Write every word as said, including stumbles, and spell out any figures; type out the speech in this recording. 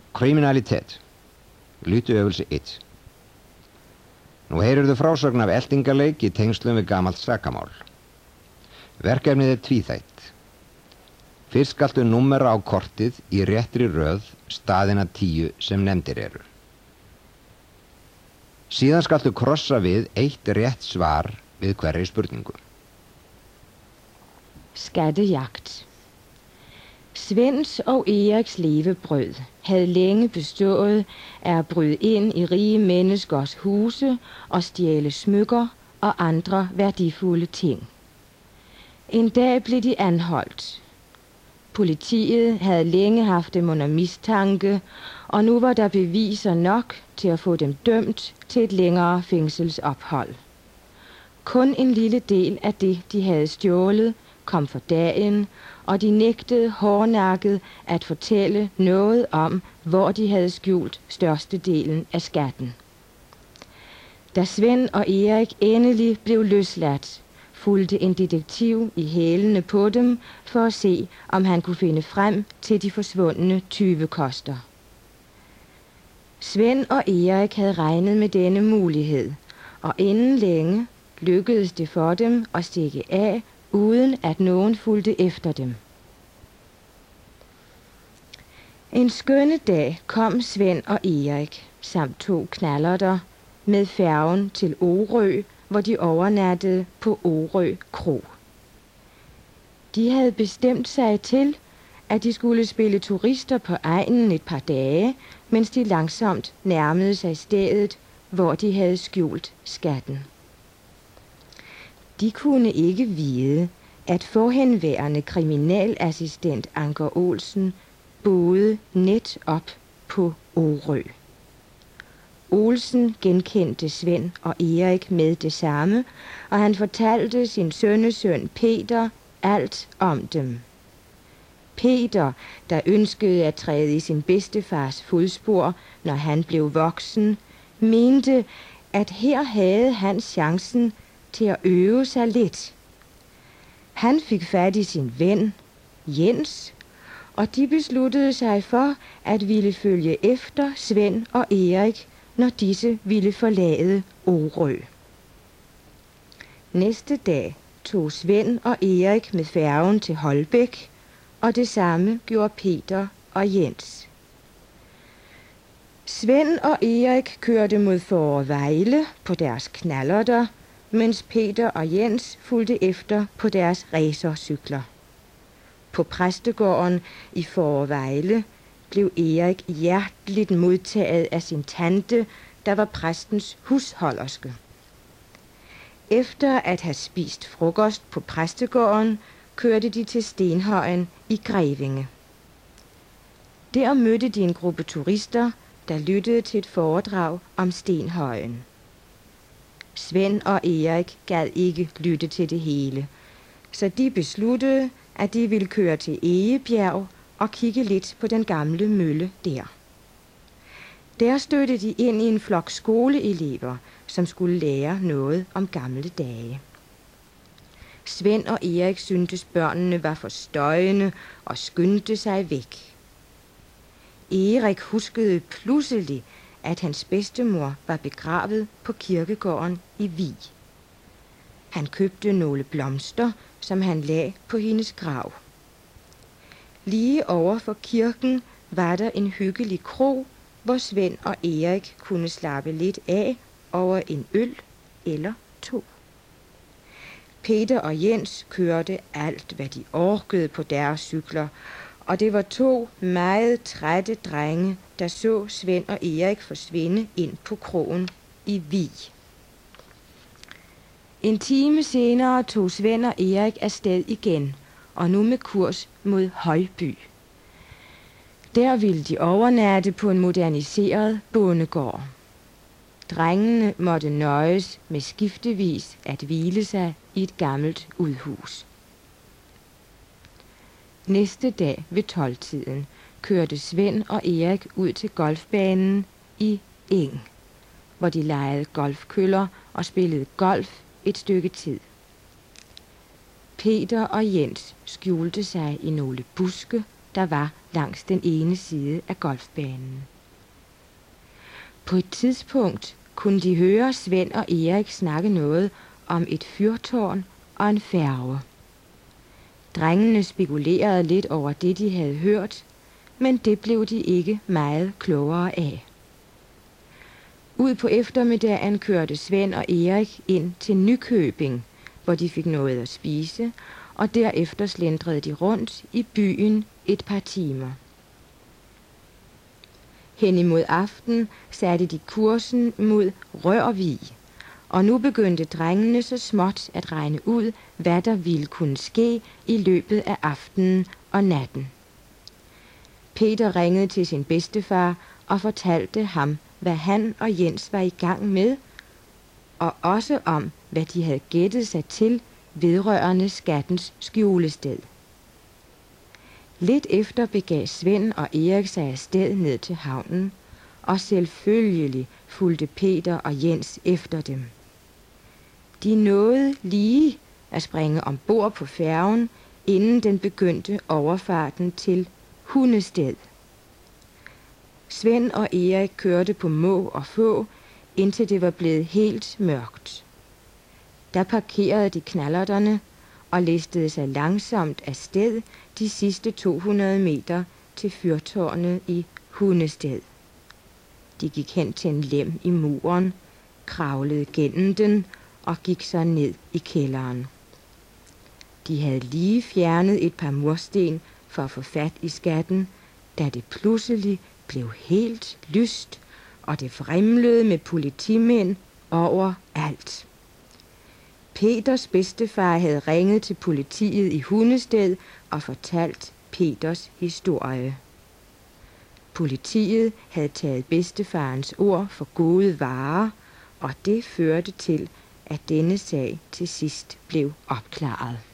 Kriminalitet. Lyttuøvelse ett. Nú heyrirðu frásögn af eltingaleik í tengslum við gamalt sakamál. Verkefnið er tvíþætt. Fyrst skaltu númera á kortið í réttri röð staðina tíu sem nefndir eru. Síðan skaltu krossa við eitt rétt svar við hverri spurningu. Skattejagt. Svends og Eriks levebrød havde længe bestået af at bryde ind i rige menneskers huse og stjæle smykker og andre værdifulde ting. En dag blev de anholdt. Politiet havde længe haft dem under mistanke, og nu var der beviser nok til at få dem dømt til et længere fængselsophold. Kun en lille del af det, de havde stjålet, kom for dagen, og de nægtede hårdnakket at fortælle noget om, hvor de havde skjult størstedelen af skatten. Da Svend og Erik endelig blev løsladt, fulgte en detektiv i hælene på dem for at se, om han kunne finde frem til de forsvundne tyvekoster. Svend og Erik havde regnet med denne mulighed, og inden længe lykkedes det for dem at stikke af, uden at nogen fulgte efter dem. En skønne dag kom Svend og Erik samt to knallerter med færgen til Orø, hvor de overnattede på Orø Kro. De havde bestemt sig til, at de skulle spille turister på egnen et par dage, mens de langsomt nærmede sig stedet, hvor de havde skjult skatten. De kunne ikke vide, at forhenværende kriminalassistent Anker Olsen boede net op på Orø. Olsen genkendte Svend og Erik med det samme, og han fortalte sin sønnesøn Peter alt om dem. Peter, der ønskede at træde i sin bedstefars fodspor, når han blev voksen, mente, at her havde han chancen til at øve sig lidt. Han fik fat i sin ven, Jens, og de besluttede sig for at ville følge efter Svend og Erik, når disse ville forlade Orø. Næste dag tog Svend og Erik med færgen til Holbæk, og det samme gjorde Peter og Jens. Svend og Erik kørte mod Fårevejle på deres knallerter, mens Peter og Jens fulgte efter på deres racercykler. På præstegården i Fårevejle blev Erik hjerteligt modtaget af sin tante, der var præstens husholderske. Efter at have spist frokost på præstegården, kørte de til Stenhøjen i Grevinge. Der mødte de en gruppe turister, der lyttede til et foredrag om Stenhøjen. Svend og Erik gad ikke lytte til det hele, så de besluttede, at de ville køre til Egebjerg og kigge lidt på den gamle mølle der. Der stødte de ind i en flok skoleelever, som skulle lære noget om gamle dage. Svend og Erik syntes børnene var for støjende og skyndte sig væk. Erik huskede pludselig, at hans bedstemor var begravet på kirkegården i Vig. Han købte nogle blomster, som han lagde på hendes grav. Lige over for kirken var der en hyggelig kro, hvor Svend og Erik kunne slappe lidt af over en øl eller to. Peter og Jens kørte alt, hvad de orkede på deres cykler, og det var to meget trætte drenge, der så Svend og Erik forsvinde ind på kroen i Vig. En time senere tog Svend og Erik afsted igen, og nu med kurs mod Højby. Der ville de overnatte på en moderniseret bondegård. Drengene måtte nøjes med skiftevis at hvile sig i et gammelt udhus. Næste dag ved tolvtiden kørte Svend og Erik ud til golfbanen i Eng, hvor de legede golfkøller og spillede golf et stykke tid. Peter og Jens skjulte sig i nogle buske der var langs den ene side af golfbanen. På et tidspunkt kunne de høre Svend og Erik snakke noget om et fyrtårn og en færge. Drengene spekulerede lidt over det, de havde hørt, men det blev de ikke meget klogere af. Ud på eftermiddagen kørte Svend og Erik ind til Nykøbing, hvor de fik noget at spise, og derefter slendrede de rundt i byen et par timer. Hen imod aften satte de kursen mod Rørvig, og nu begyndte drengene så småt at regne ud, hvad der ville kunne ske i løbet af aftenen og natten. Peter ringede til sin bedstefar og fortalte ham, hvad han og Jens var i gang med, og også om, hvad de havde gættet sig til vedrørende skattens skjulested. Lidt efter begav Svend og Erik sig afsted ned til havnen, og selvfølgelig fulgte Peter og Jens efter dem. De nåede lige at springe ombord på færgen, inden den begyndte overfarten til Hundested. Svend og Erik kørte på må og få, indtil det var blevet helt mørkt. Der parkerede de knallerterne og listede sig langsomt afsted de sidste to hundrede meter til fyrtårnet i Hundested. De gik hen til en lem i muren, kravlede gennem den og gik så ned i kælderen. De havde lige fjernet et par mursten for at få fat i skatten, da det pludselig blev helt lyst, og det vrimlede med politimænd overalt. Peters bedstefar havde ringet til politiet i Hundested og fortalt Peters historie. Politiet havde taget bedstefarens ord for gode varer, og det førte til, at denne sag til sidst blev opklaret.